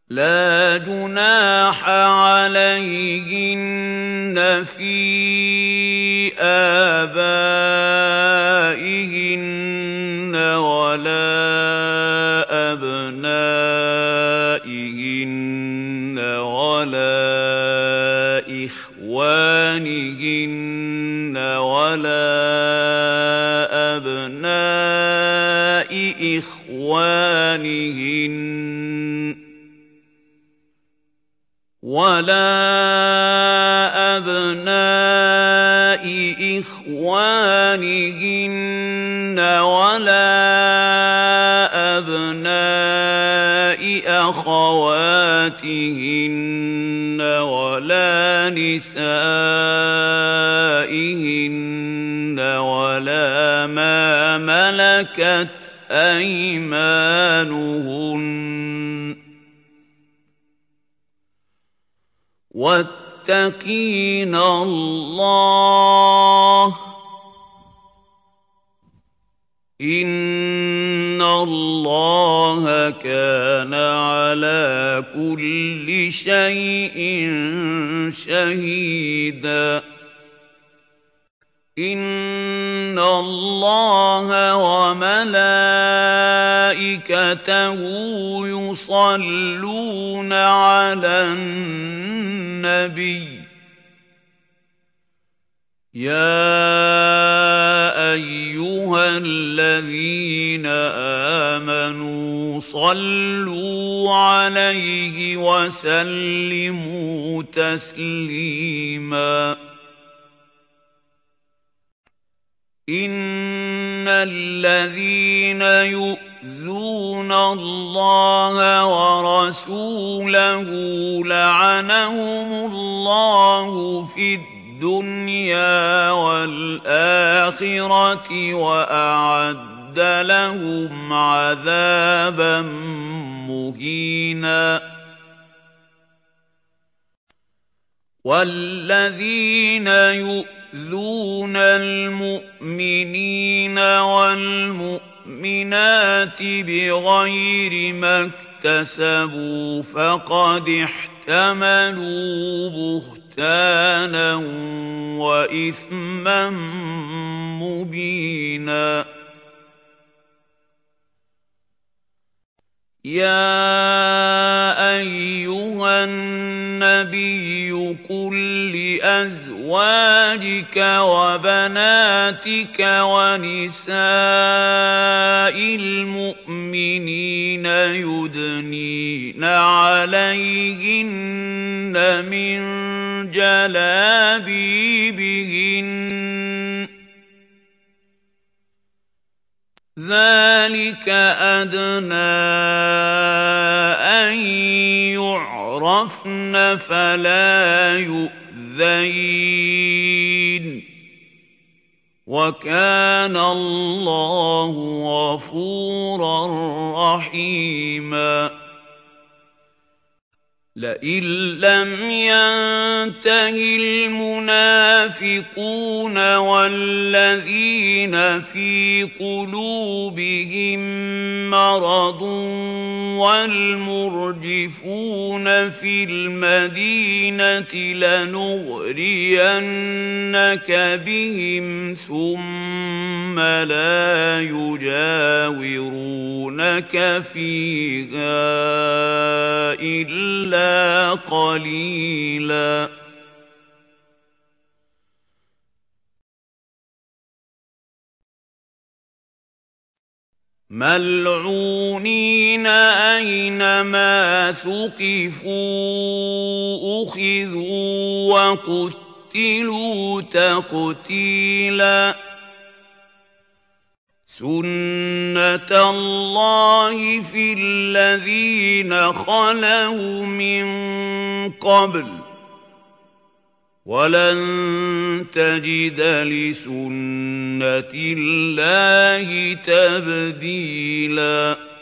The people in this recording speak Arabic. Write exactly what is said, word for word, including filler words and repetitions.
لَا جُنَاحَ عَلَيْهِنَّ فِي آبَائِهِنَّ وَلَا أَبْنَائِهِنَّ وَلَا إِخْوَانِهِنَّ وَلَا أَبْنَاءِ إِخْوَانِهِنَّ وَلَا أَبْنَاءِ إِخْوَانِهِنَّ وَلَا أَبْنَاءِ أَخَوَاتِهِنَّ وَلَا نِسَائِهِنَّ وَلَا مَا مَلَكَتْ أَيْمَانُهُنَّ وَاتَّقِينَ اللَّهَ ۚ إِنَّ اللَّهَ كَانَ عَلَىٰ كُلِّ شَيْءٍ شَهِيدًا إِنَّ اللَّهَ وَمَلَائِكَتَهُ يُصَلُّونَ عَلَى النَّبِيِّ يَا أَيُّهَا الَّذِينَ آمَنُوا صَلُّوا عَلَيْهِ وَسَلِّمُوا تَسْلِيمًا إِنَّ الَّذِينَ يُؤْذُونَ اللَّهَ وَرَسُولَهُ لَعَنَهُمُ اللَّهُ فِي الدُّنْيَا وَالْآخِرَةِ وَأَعَدَّ لَهُمْ عَذَابًا مُّهِينًا وَالَّذِينَ يُؤْذُونَ الْمُؤْمِنِينَ وَالْمُؤْمِنَاتِ بِغَيْرِ مَا اكْتَسَبُوا فَقَدِ احْتَمَلُوا بُهْتَانًا وَإِثْمًا مُّبِينًا يَا أَيُّهَا النَّبِيُّ قُل لِّأَزْوَاجِكَ وَبَنَاتِكَ وَنِسَاءِ الْمُؤْمِنِينَ يُدْنِينَ عَلَيْهِنَّ مِن جَلَابِيبِهِنَّ ذَلِكَ أَدْنَىٰ أَن يُعْرَفْنَ فَلَا يُؤْذَيْنَ ۗ وَكَانَ اللَّهُ غَفُورًا رَّحِيمًا لَئِن لَّمْ يَنتَهِ الْمُنَافِقُونَ وَالَّذِينَ فِي قُلُوبِهِم مَّرَضٌ وَالْمُرْجِفُونَ فِي الْمَدِينَةِ لَنُغْرِيَنَّكَ بِهِمْ ثُمَّ لَا يُجَاوِرُونَكَ فِيهَا إِلَّا قَلِيلًا مَّلْعُونِينَ أَيْنَمَا ثُقِفُوا أُخِذُوا وَقُتِّلُوا تَقْتِيلًا سُنَّةَ اللَّهِ فِي الَّذِينَ خَلَوْا مِن قَبْلُ ۖ وَلَن تَجِدَ لِسُنَّةِ اللَّهِ تَبْدِيلًا